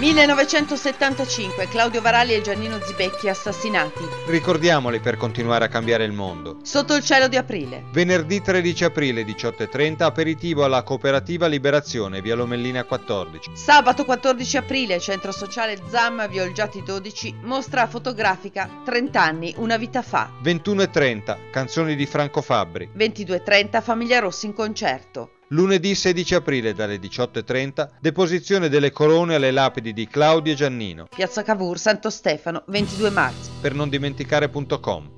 1975, Claudio Varalli e Giannino Zibecchi assassinati. Ricordiamoli per continuare a cambiare il mondo. Sotto il cielo di aprile. Venerdì 13 aprile 18:30, aperitivo alla Cooperativa Liberazione, via Lomellina 14. Sabato 14 aprile, Centro Sociale ZAM, via Olgiati 12, mostra fotografica 30 anni, una vita fa. 21:30, canzoni di Franco Fabbri. 22:30, Famiglia Rossi in concerto. Lunedì 16 aprile dalle 18:30, deposizione delle corone alle lapidi di Claudio e Giannino. Piazza Cavour, Santo Stefano, 22 marzo. Per non dimenticare.com.